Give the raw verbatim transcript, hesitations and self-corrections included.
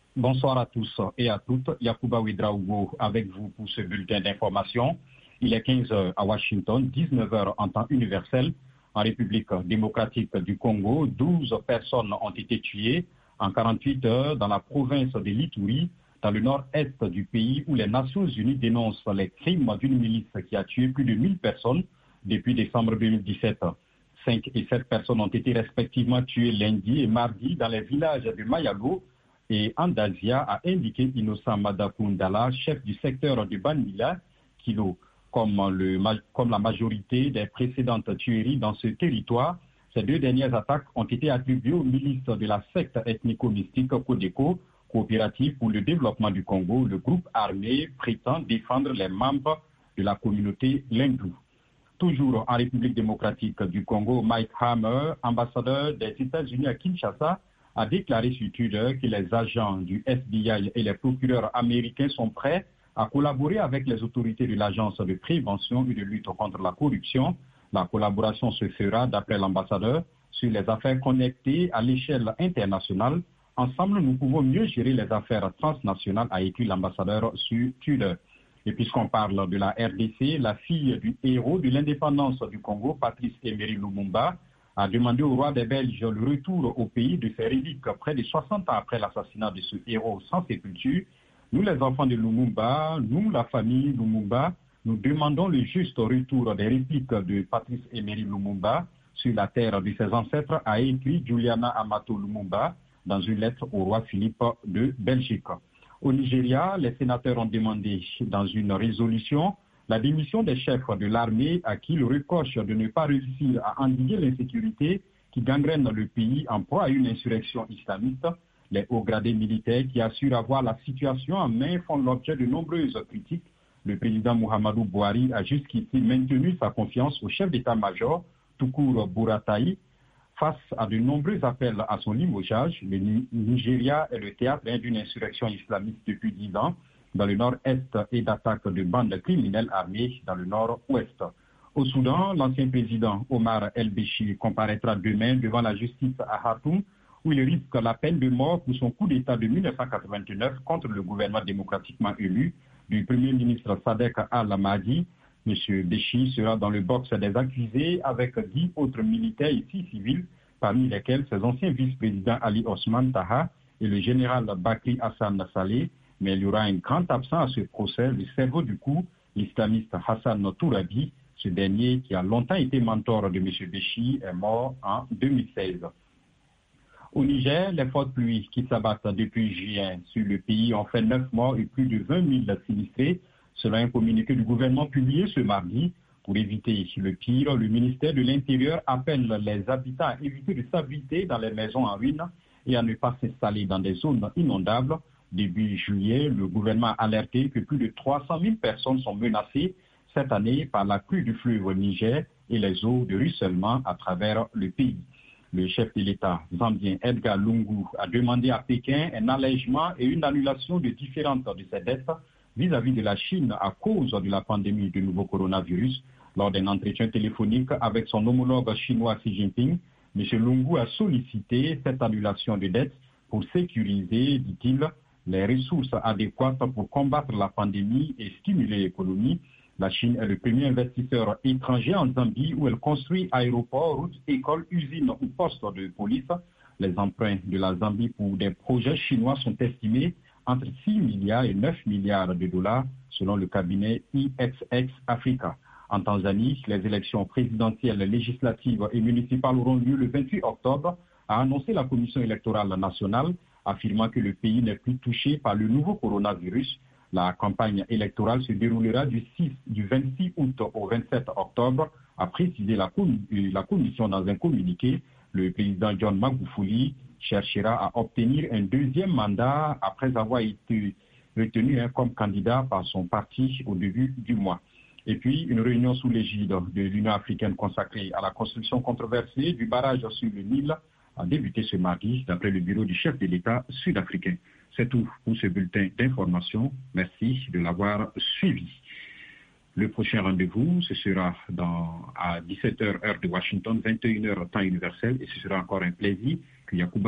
Bonsoir à tous et à toutes. Yacouba Ouedraogo avec vous pour ce bulletin d'information. Il est quinze heures à Washington, dix-neuf heures en temps universel. En République démocratique du Congo, douze personnes ont été tuées en quarante-huit heures dans la province de l'Ituri, dans le nord-est du pays, où les Nations Unies dénoncent les crimes d'une milice qui a tué plus de mille personnes depuis décembre deux mille dix-sept. Cinq et sept personnes ont été respectivement tuées lundi et mardi dans les villages de Mayalo et Andazia, a indiqué Innocent Madakundala, chef du secteur de Banmila, Kilo. Comme, le, comme la majorité des précédentes tueries dans ce territoire, ces deux dernières attaques ont été attribuées aux milices de la secte ethnico-mystique Codeco, coopérative pour le développement du Congo. Le groupe armé prétend défendre les membres de la communauté Lindou. Toujours en République démocratique du Congo, Mike Hammer, ambassadeur des États-Unis à Kinshasa, a déclaré sur Twitter que les agents du F B I et les procureurs américains sont prêts à collaborer avec les autorités de l'Agence de prévention et de lutte contre la corruption. La collaboration se fera, d'après l'ambassadeur, sur les affaires connectées à l'échelle internationale. Ensemble, nous pouvons mieux gérer les affaires transnationales, a écrit l'ambassadeur sur Twitter. Et puisqu'on parle de la R D C, la fille du héros de l'indépendance du Congo, Patrice Emery Lumumba, a demandé au roi des Belges le retour au pays de ses reliques près de soixante ans après l'assassinat de ce héros sans sépulture. Nous, les enfants de Lumumba, nous, la famille Lumumba, nous demandons le juste retour des répliques de Patrice Emery Lumumba sur la terre de ses ancêtres, a écrit Juliana Amato Lumumba dans une lettre au roi Philippe de Belgique. Au Nigeria, les sénateurs ont demandé dans une résolution la démission des chefs de l'armée à qui le reproche de ne pas réussir à endiguer l'insécurité qui gangrène le pays en proie à une insurrection islamiste. Les hauts gradés militaires qui assurent avoir la situation en main font l'objet de nombreuses critiques. Le président Muhammadu Buhari a jusqu'ici maintenu sa confiance au chef d'état-major, Tukur Buratai. Face à de nombreux appels à son limogeage, le Nigeria est le théâtre d'une insurrection islamiste depuis dix ans dans le nord-est et d'attaques de bandes criminelles armées dans le nord-ouest. Au Soudan, l'ancien président Omar El-Béchir comparaîtra demain devant la justice à Khartoum, où il risque la peine de mort pour son coup d'État de mille neuf cent quatre-vingt-neuf contre le gouvernement démocratiquement élu du premier ministre Sadek Al-Mahdi. M. Béchir sera dans le box des accusés avec dix autres militaires et six civils, parmi lesquels ses anciens vice-présidents Ali Osman Taha et le général Bakri Hassan Saleh. Mais il y aura un grand absent à ce procès, le cerveau du coup, l'islamiste Hassan Tourabi. Ce dernier, qui a longtemps été mentor de M. Béchir, est mort en deux mille seize. Au Niger, les fortes pluies qui s'abattent depuis juin sur le pays ont fait neuf morts et plus de vingt mille sinistrés, selon un communiqué du gouvernement publié ce mardi. Pour éviter le pire, le ministère de l'Intérieur appelle les habitants à éviter de s'abriter dans les maisons en ruine et à ne pas s'installer dans des zones inondables. Début juillet, le gouvernement a alerté que plus de trois cent mille personnes sont menacées cette année par la crue du fleuve Niger et les eaux de ruissellement à travers le pays. Le chef de l'État zambien Edgar Lungu a demandé à Pékin un allègement et une annulation de différentes de ses dettes vis-à-vis de la Chine à cause de la pandémie du nouveau coronavirus. Lors d'un entretien téléphonique avec son homologue chinois Xi Jinping, M. Lungu a sollicité cette annulation de dettes pour sécuriser, dit-il, les ressources adéquates pour combattre la pandémie et stimuler l'économie. La Chine est le premier investisseur étranger en Zambie où elle construit aéroports, routes, écoles, usines ou postes de police. Les emprunts de la Zambie pour des projets chinois sont estimés entre six milliards et neuf milliards de dollars selon le cabinet I X X Africa. En Tanzanie, les élections présidentielles, législatives et municipales auront lieu le vingt-huit octobre, a annoncé la Commission électorale nationale, affirmant que le pays n'est plus touché par le nouveau coronavirus. La campagne électorale se déroulera du, six, du vingt-six août au vingt-sept octobre, a précisé la, la Commission dans un communiqué. Le président John Magufuli cherchera à obtenir un deuxième mandat après avoir été retenu hein, comme candidat par son parti au début du mois. Et puis, une réunion sous l'égide de l'Union africaine consacrée à la construction controversée du barrage sur le Nil a débuté ce mardi, d'après le bureau du chef de l'État sud-africain. C'est tout pour ce bulletin d'information. Merci de l'avoir suivi. Le prochain rendez-vous, ce sera dans, à dix-sept heures heure de Washington, vingt et une heures temps universel, et ce sera encore un plaisir que Yacouba